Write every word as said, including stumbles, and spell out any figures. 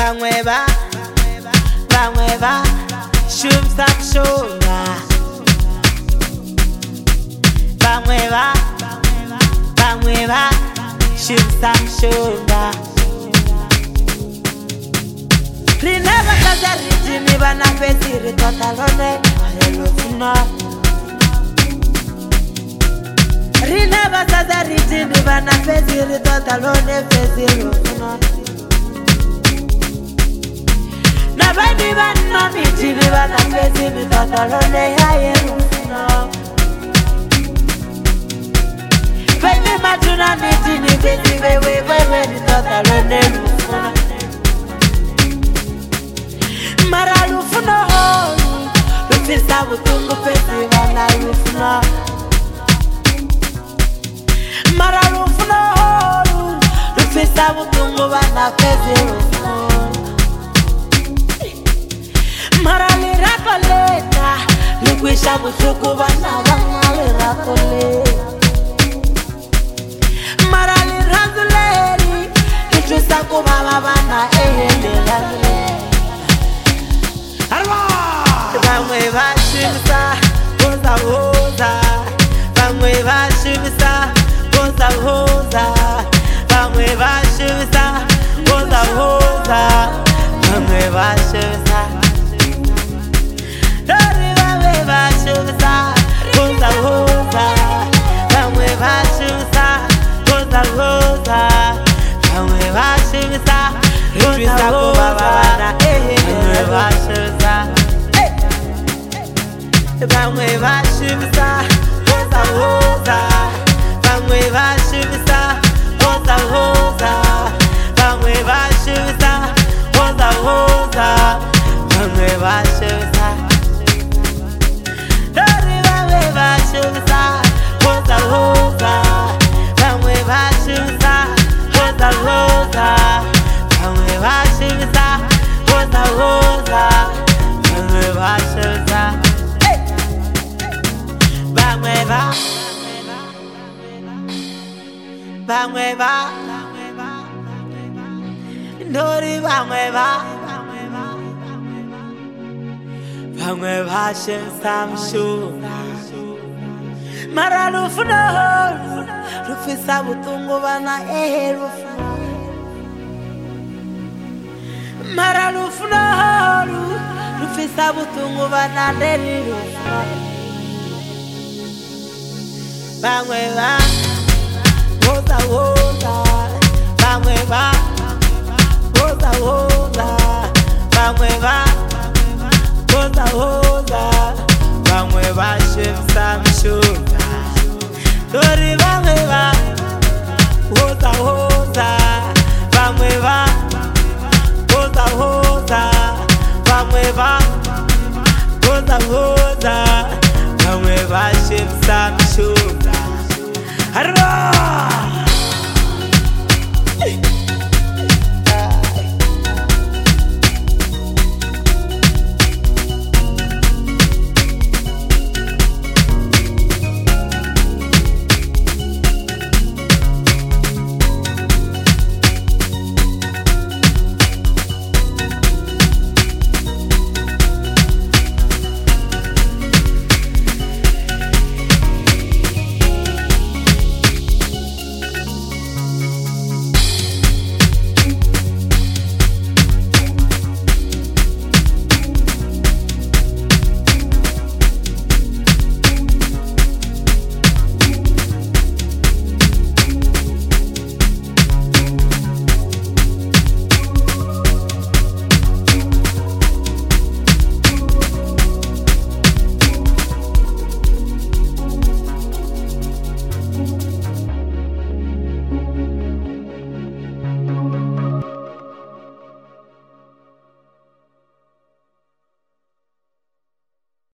Bangwe ba, bangwe ba, shum sam shunga. Bangwe ba, bangwe ba, shum sam shunga. Rineva kaza ritini bana pesi ritotalone ayelofuna. Rineva kaza ritini bana pesi ritotalone pesi rofuna. Nabani bana mitini bana pesi ritotalone ayelofuna. Baby matuna mitini pesi wewe wewe ritotalone rofuna. Mara lufuna holu, lufisa butungu pesi wana lufuna. Mara lufuna holu, lufisa butungu wana pesi lufuna. Mara lirako leta, lukwisha butuku wana wana lirako leta. Mara lirazu leri, lutusa kubaba wana ehe lirako. Bangwe ba shimsa, hoza hoza. Bangwe ba shimsa, hoza hoza. Bangwe ba shimsa, hoza hoza. Bangwe ba shimsa. Dori bangwe ba shimsa, hoza hoza. Bangwe ba shimsa, hoza hoza. Bangwe ba shimsa, hoza hoza. Bangwe ba shimsa. Bangwe ba shimsa, hoza hoza. Bangwe ba shimsa, hoza hoza. Bangwe ba shimsa, hoza hoza. Bangwe ba shimsa. Dori bangwe ba shimsa, hoza hoza. Bangwe ba shimsa, hoza hoza. Bangwe ba shimsa, hoza hoza. Bangwe ba shimsa. Bangwe ba, bangwe ba, Dori bangwe ba, bangwe ba shim sam shunga. Mara lufuna holu, lufisa butungu bana ehe lufuna. Mara lufuna holu, lufisa butungu bana deli lufuna. Bangwe ba, hoza hoza. Bangwe ba, hoza hoza. Bangwe ba, hoza hoza. Bangwe ba shim sam shunga. Dori bangwe ba, hoza hoza. Bangwe ba, hoza hoza. Bangwe ba, hoza hoza. Bangwe ba shim sam shunga. Hurrah!